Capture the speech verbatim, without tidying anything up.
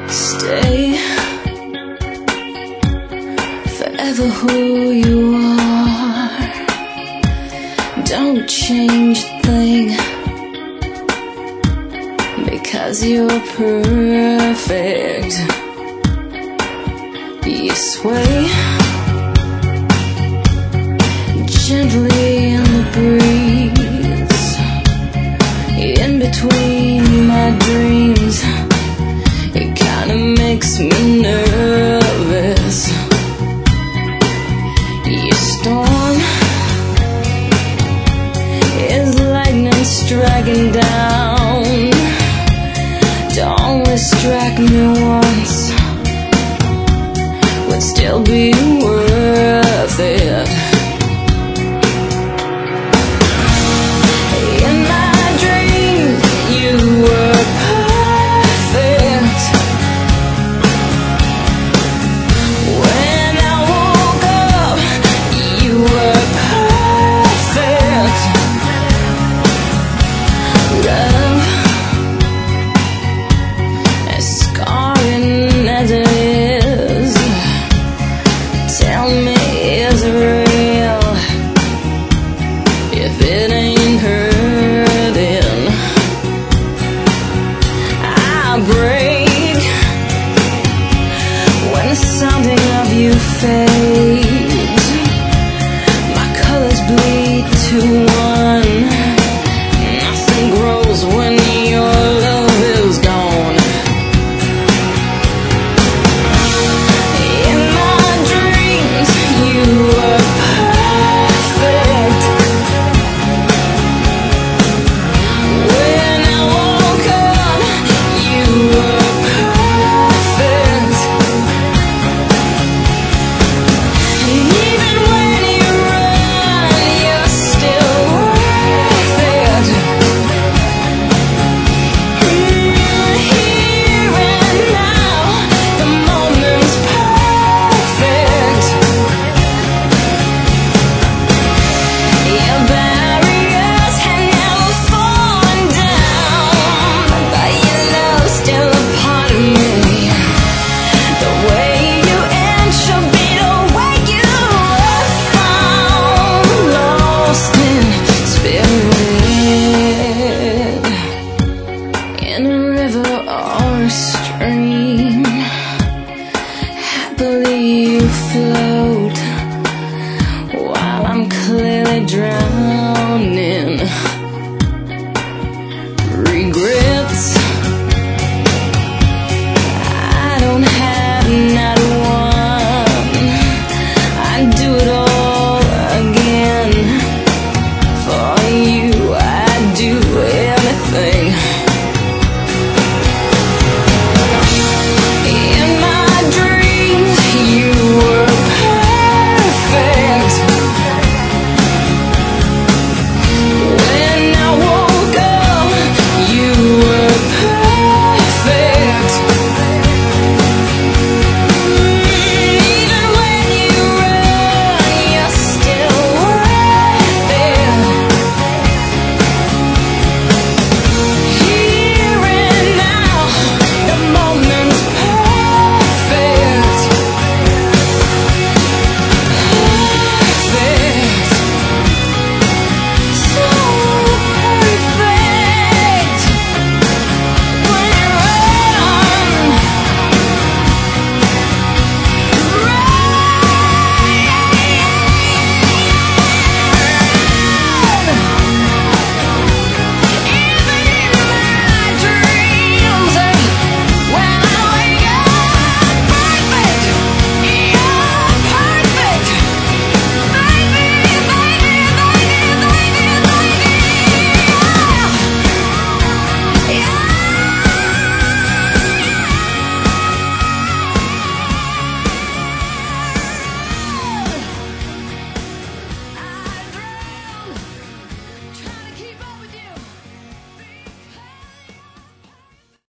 Stay forever who you are. Don't change a thing, because you're perfect. You sway gently in the breeze, in between my dreams. It kinda makes me nervous. Your storm is lightning striking down. To only strike me once would still be worth it. In my dreams, you were perfect. When I woke up, you were perfect. Love, as scarring as it is, tell me, is it real? If it ain't hurting, I break when the sounding of you fades. My colors bleed to one. Nothing grows when your love is gone. In my dreams, you were perfect. When I woke up, you were perfect. Even when you run, you're still worth it. Here and now, the moment's perfect. Your barriers had never fallen down, but your love's still a part of me. The way you inch a beat away, you were found lost in spirit, in a river or a stream.